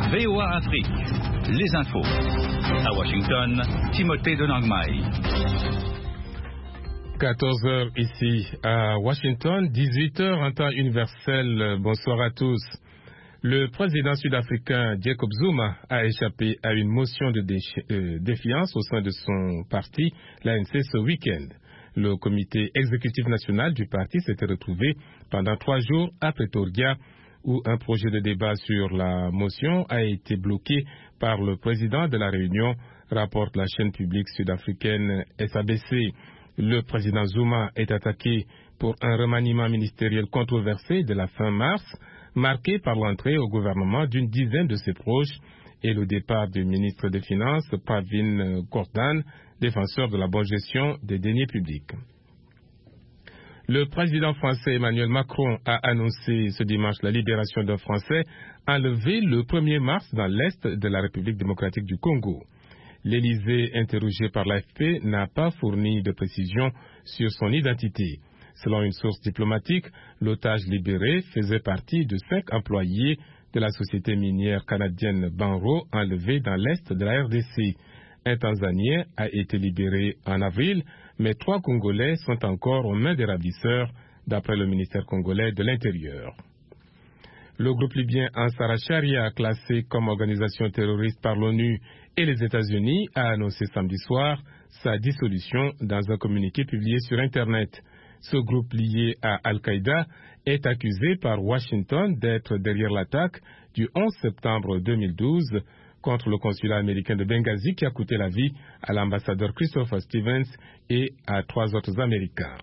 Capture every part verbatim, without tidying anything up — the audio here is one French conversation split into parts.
V O A Afrique, les infos. À Washington, Timothée de Langmail. quatorze heures ici à Washington, dix-huit heures en temps universel. Bonsoir à tous. Le président sud-africain Jacob Zuma a échappé à une motion de déchi- euh, défiance au sein de son parti, l'A N C, ce week-end. Le comité exécutif national du parti s'était retrouvé pendant trois jours à Pretoria, où un projet de débat sur la motion a été bloqué par le président de la Réunion, rapporte la chaîne publique sud-africaine S A B C. Le président Zuma est attaqué pour un remaniement ministériel controversé de la fin mars, marqué par l'entrée au gouvernement d'une dizaine de ses proches et le départ du ministre des Finances, Pravin Gordhan, défenseur de la bonne gestion des deniers publics. Le président français Emmanuel Macron a annoncé ce dimanche la libération d'un Français enlevé le premier mars dans l'est de la République démocratique du Congo. L'Élysée, interrogé par l'A F P, n'a pas fourni de précisions sur son identité. Selon une source diplomatique, l'otage libéré faisait partie de cinq employés de la société minière canadienne Banro enlevés dans l'est de la R D C. Un Tanzanien a été libéré en avril, mais trois Congolais sont encore aux mains des ravisseurs, d'après le ministère congolais de l'Intérieur. Le groupe libyen Ansar al-Sharia, classé comme organisation terroriste par l'ONU et les États-Unis, a annoncé samedi soir sa dissolution dans un communiqué publié sur Internet. Ce groupe lié à Al-Qaïda est accusé par Washington d'être derrière l'attaque du onze septembre deux mille douze contre le consulat américain de Benghazi qui a coûté la vie à l'ambassadeur Christopher Stevens et à trois autres Américains.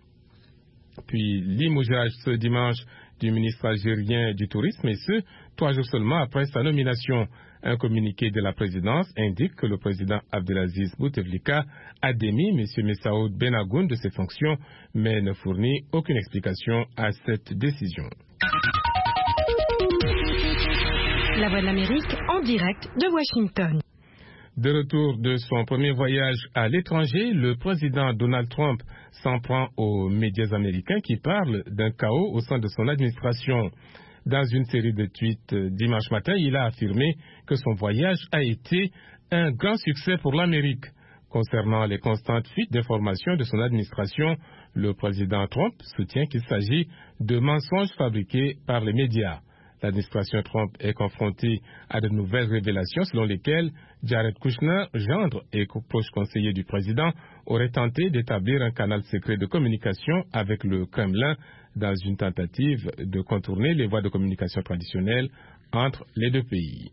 Puis limogeage ce dimanche du ministre algérien du Tourisme, et ce, trois jours seulement après sa nomination. Un communiqué de la présidence indique que le président Abdelaziz Bouteflika a démis M. Messaoud Benagoun de ses fonctions, mais ne fournit aucune explication à cette décision. La Voix de l'Amérique en direct de Washington. De retour de son premier voyage à l'étranger, le président Donald Trump s'en prend aux médias américains qui parlent d'un chaos au sein de son administration. Dans une série de tweets dimanche matin, il a affirmé que son voyage a été un grand succès pour l'Amérique. Concernant les constantes fuites d'informations de son administration, le président Trump soutient qu'il s'agit de mensonges fabriqués par les médias. L'administration Trump est confrontée à de nouvelles révélations selon lesquelles Jared Kushner, gendre et proche conseiller du président, aurait tenté d'établir un canal secret de communication avec le Kremlin dans une tentative de contourner les voies de communication traditionnelles entre les deux pays.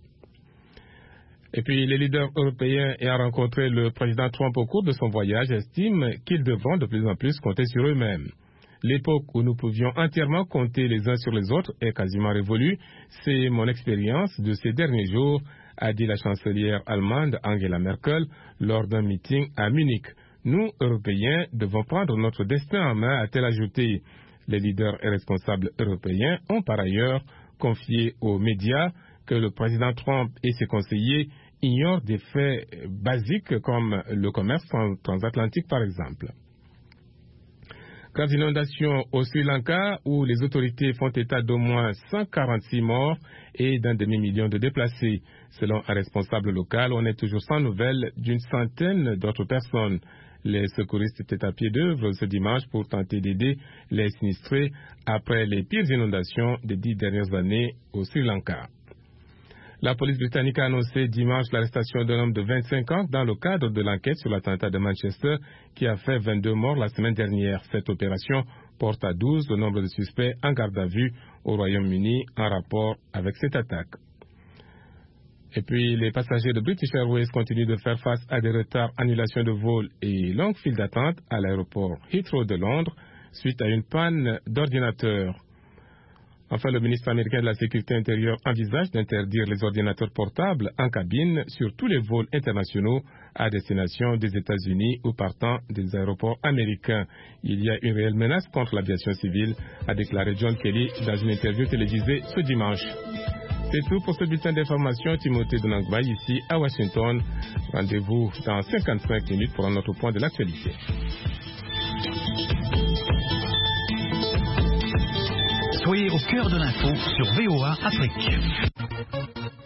Et puis, les leaders européens ayant rencontré le président Trump au cours de son voyage estiment qu'ils devront de plus en plus compter sur eux-mêmes. L'époque où nous pouvions entièrement compter les uns sur les autres est quasiment révolue. C'est mon expérience de ces derniers jours, a dit la chancelière allemande Angela Merkel lors d'un meeting à Munich. Nous, Européens, devons prendre notre destin en main, a-t-elle ajouté. Les leaders et responsables européens ont par ailleurs confié aux médias que le président Trump et ses conseillers ignorent des faits basiques comme le commerce transatlantique, par exemple. Grave inondation au Sri Lanka où les autorités font état d'au moins cent quarante-six morts et d'un demi-million de déplacés. Selon un responsable local, on est toujours sans nouvelles d'une centaine d'autres personnes. Les secouristes étaient à pied d'œuvre ce dimanche pour tenter d'aider les sinistrés après les pires inondations des dix dernières années au Sri Lanka. La police britannique a annoncé dimanche l'arrestation d'un homme de vingt-cinq ans dans le cadre de l'enquête sur l'attentat de Manchester qui a fait vingt-deux morts la semaine dernière. Cette opération porte à douze le nombre de suspects en garde à vue au Royaume-Uni en rapport avec cette attaque. Et puis, les passagers de British Airways continuent de faire face à des retards, annulations de vols et longues files d'attente à l'aéroport Heathrow de Londres suite à une panne d'ordinateur. Enfin, le ministre américain de la Sécurité intérieure envisage d'interdire les ordinateurs portables en cabine sur tous les vols internationaux à destination des États-Unis ou partant des aéroports américains. Il y a une réelle menace contre l'aviation civile, a déclaré John Kelly dans une interview télévisée ce dimanche. C'est tout pour ce bulletin d'information. Timothée de Langmail ici à Washington. Rendez-vous dans cinquante-cinq minutes pour un autre point de l'actualité. Soyez au cœur de l'info sur V O A Afrique.